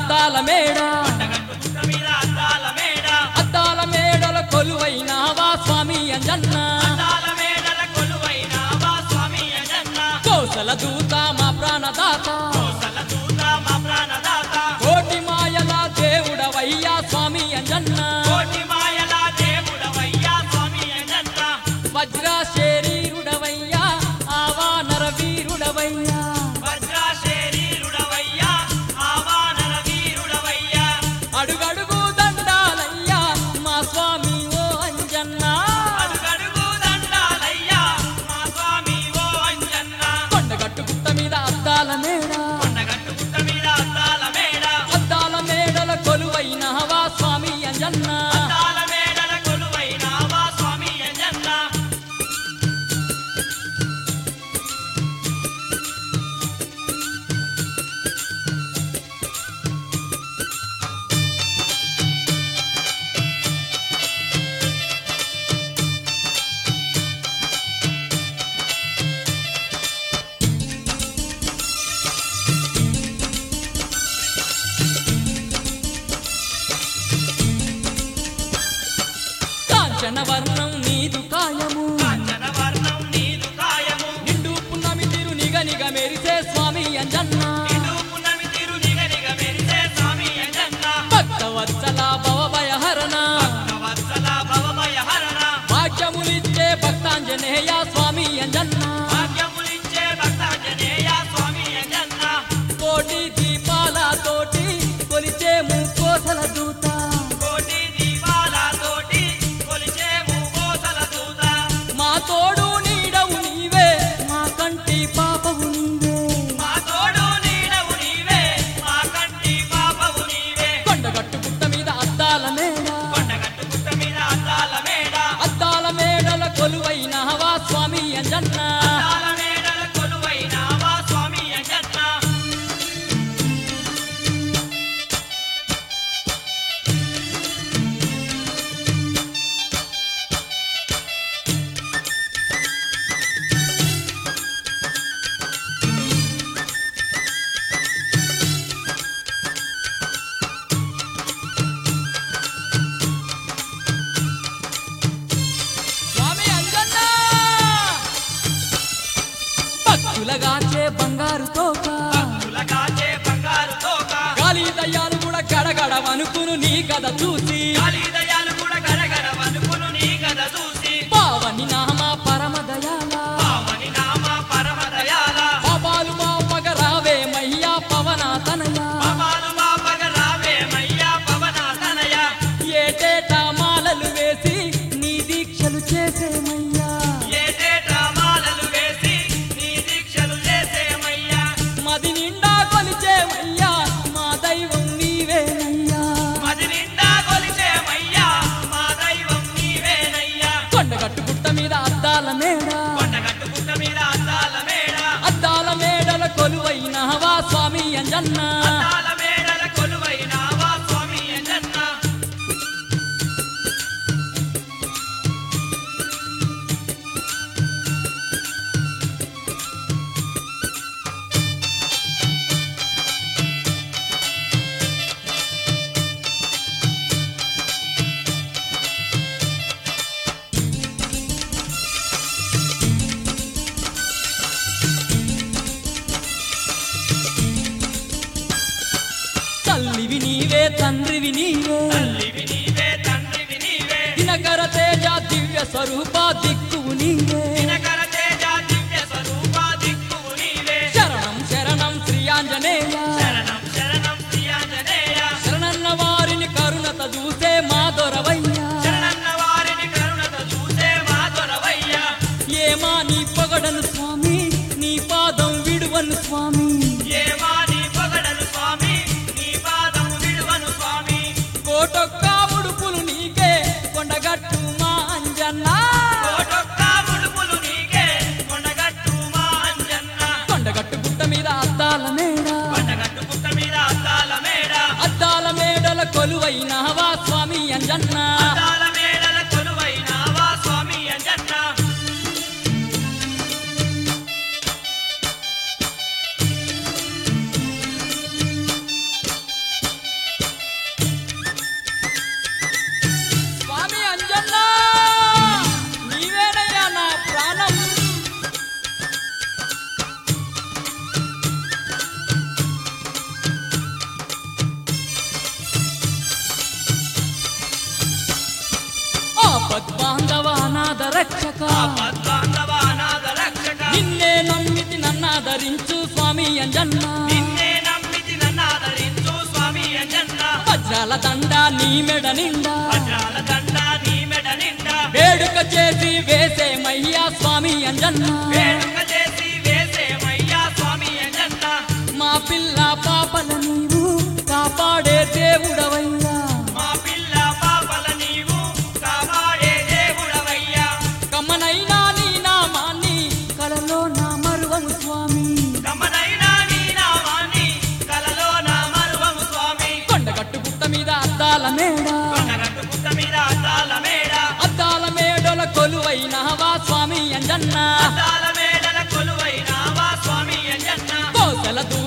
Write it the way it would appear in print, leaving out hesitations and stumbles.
అద్దాల మేడ కొండగట్టు గుట్ట మీద అద్దాల మేడ అద్దాల మేడల కొలువైనావా స్వామి అంజన్న అద్దాల మేడల కొలువైనావా స్వామి అంజన్న కోసల దూత మా ప్రాణదాత కోసల దూత మా ప్రాణదాత కోటి మాయల దేవుడవయ్యా స్వామి అంజన్న కోటి మాయల దేవుడవయ్యా స్వామి అంజన్న వజ్ర శరీరుడవయ్యా ఆవానర వీరుడవయ్యా వజ్ర శరీరుడవయ్యా ఆవానర వీరుడవయ్యా అడుగడుగు దండాలయ్యా మా స్వామి ఓ అంజన్న అడుగడుగు దండాలయ్యా మా స్వామి ఓ అంజన్న కొండగట్టు గుట్ట మీద అద్దాల మేడ కొండగట్టు గుట్ట మీద అద్దాల మేడ అద్దాల మేడల కొలువైనవా స్వామి అంజన్న అద్దాల మేడల కొలువైనావా స్వామి అంజన్న కాంచన వర్ణం నీదు కాయము కాంచన వర్ణం నీదు కాయము నిండు పున్నమి తిరు నిగ నిగ మెరిసే స్వామి అంజన్న నిండు పున్నమి తిరు నిగ నిగ మెరిసే స్వామి అంజన్న భక్తవత్సల భవభయహరణ భక్తవత్సల భవభయ హరణ భాగ్యములిచ్చే భక్తాంజనేయ స్వామి అంజన్న భాగ్యములిచ్చే భక్తాంజనేయ స్వామి అంజన్న కోటి దీపాల తోటి కొలిచేము కోసల దూత కోటి దీపాలతోటి కొలిచేము కోసల దూత మా తోడు నీడవు నీవే మా కంటి పాపవు నీవే మా తోడు నీడవు నీవే మా కంటి పాపవు నీవే కొండగట్టు గుట్ట మీద అద్దాల మేడ కొండగట్టు గుట్ట మీద అద్దాల మేడ అద్దాల మేడల కొలువైనవా స్వామి అంజన్న అద్దాల మేడల కొలువైనావా స్వామి అంజన్న స్వామి అంజన్న భక్తులగాచే బంగారు తోక భక్తులగాచే బంగారు తోక గాలి దయ్యాలు కూడా గడగడవనుకును నీ కథ చూసి కాళీదయాలు కూడా గడగడ వనుకును నీ గద చూసి పావని నామ పరమ దయాల పావని నామ పరమ దయాల పాపాలు పాపగ రావే మయ్యా పవన తనయ పాపాలు పాపగ రావే మయ్యా పవన తనయ ఏటేటా మాలలు వేసి నీ దీక్షలు చేసేమయ్యా ఏటేటా మాలలు వేసి నీ దీక్షలు చేసేమయ్యా మది నిండా కొలిచేమయ్యా మా దైవం నీవేనయ్యా మది నిండా కొలిచేమయ్యా మా దైవం నీవేనయ్యా కొండగట్టు గుట్ట మీద అద్దాల మేడ కొండగట్టు గుట్ట మీద అద్దాల మేడ అద్దాల మేడల కొలువైనవా స్వామి అంజన్న అద్దాల మేడల కొలువైనావా స్వామి అంజన్న తల్లివి నీవే తండ్రివి నీవే తల్లివి నీవే తండ్రివి నీవే దినకర తేజ దివ్య స్వరూప దిక్కువు నీవే దినకర తేజ దివ్య స్వరూప దిక్కువు నీవే శరణం శరణం శ్రీ ఆంజనేయ శరణం శరణం శ్రీ ఆంజనేయ శరణన్న వారిని కరుణత చూసే మా దొరవయ్యా శరణన్న వారిని కరుణత చూసే మా దొరవయ్యా ఏమా నీ పొగడను స్వామి నీ పాదం విడువను స్వామి ఏమా నీ పొగడను స్వామి నీ పాదము విడువను స్వామి కోటొక్క ఉడుపులు నీకే కొండగట్టు మా అంజన్న కోటొక్క ముడుపులు నీకే కొండగట్టు మా అంజన్న కొండగట్టు గుట్ట మీద అద్దాల మేడ కొండగట్టు గుట్ట మీద అద్దాల మేడ అద్దాల మేడల కొలువైనవా స్వామి అంజన్న అద్దాల మేడల కొలువైనావా స్వామి అంజన్న రక్షక ఆపద్బాంధవ అనాథ రక్షక నిన్నే నమ్మితి నన్నాదరించు స్వామి అంజన్న నిన్నే నమ్మితి నన్నాదరించు స్వామి అంజన్న వజ్రాల దండ నీ మెడ నిండా వజ్రాల దండ నీ మెడ నిండా వేడుక చేసి వేసేమయ్యా స్వామి అంజన్న వేడుక చేసి వేసేమయ్యా స్వామి అంజన్న మా పిల్ల పాపల నీవు కాపాడే దేవుడవయ్యా మా పిల్ల పాపల నీవు కాపాడే దేవుడవయ్యా కమ్మనైనా నీ నామాన్ని కలలో నా మరువము స్వామి కమ్మనైనా నీ నామాన్ని కలలో నా మరువము స్వామి కొండగట్టు గుట్ట మీద అద్దాల మేడ కొండగట్టు గుట్ట మీద అద్దాల మేడ అద్దాల మేడల కొలువైనవా స్వామి అంజన్న అద్దాల మేడల కొలువైనావా స్వామి అంజన్న కోసల